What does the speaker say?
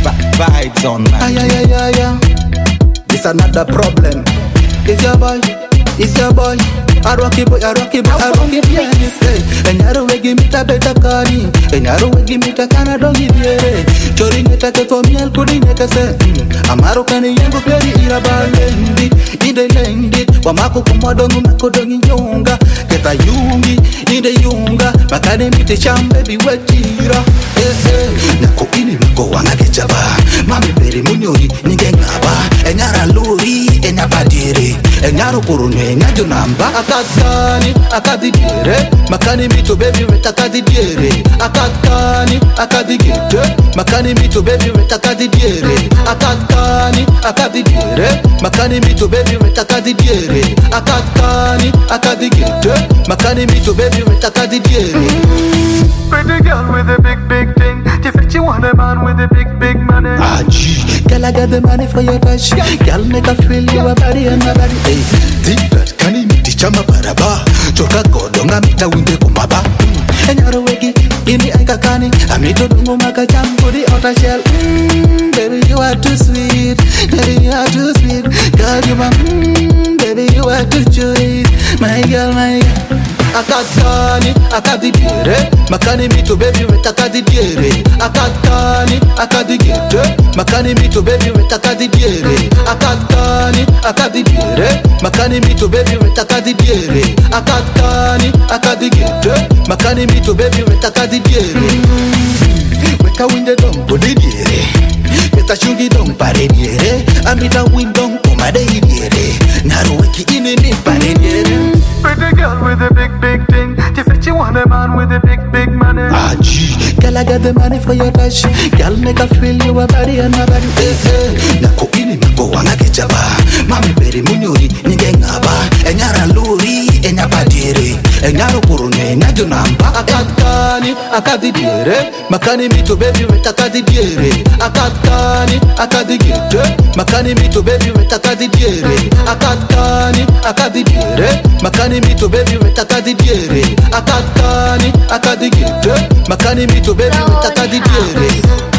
Vibes on man. Yeah. This another problem. It's your boy. I rock it, yes. And I don't give me a better carny. And I don't give me a can, I don't give you a choring it for me and putting it a set. A Marocan young very irabalendi. In the landed, Wamako Komodo, Makodong Yunga, get a Yungi, in the Yunga, Macademy, the Cham, baby, wet Tira. Nako in go on a getaba. Mammy Berry Munori, Nigangaba, and Yara Luri, and Abadiri, and Yaro Purune, Nadunamba. Akadidire, makani mito baby with akadidire. Akadigite, makani mito baby with akadidire. Akadidire, makani mito baby with akadidire. Akadigite, makani mito baby with akadidire. Pretty girl with a big thing. She said she want a man with a big money. Girl, I got the money for your touch. Girl, make her feel your body and my body. Hey, deep that can you chama baraba choka godonga mita winde kumaba enyaro wegi ini aikakani amito dungo makacham kudi outer shell. Baby you are too sweet, baby you are too sweet, girl you are baby you are too sweet, my girl. Akadidire, makani mito baby with akadidire. Akadigite, makani mito baby with akadidire. Akadidire, makani mito baby with akadidire. Akadigite, makani mito baby with akadidire. Weka winde dong bodidire, weka shungi dong paredire. Amita windong kumadidire, naru weki inini paredire. Pretty girl with a big thing. She said she want a man with a big money. Girl, I got the money for your touch. Girl, make her feel your body and my body. Nako ini mako wana kechaba. Mami Berry Munyori, Nigangaba. Enyara Luri, Enyabadiri. Enyaro Purune, Nadunamba. Akadidire, makani mito baby with akadidire. Akadigite, makani mito baby with akadidire. Akadidire, makani mito baby with akadidire. Akadigite, makani mito baby with akadidire.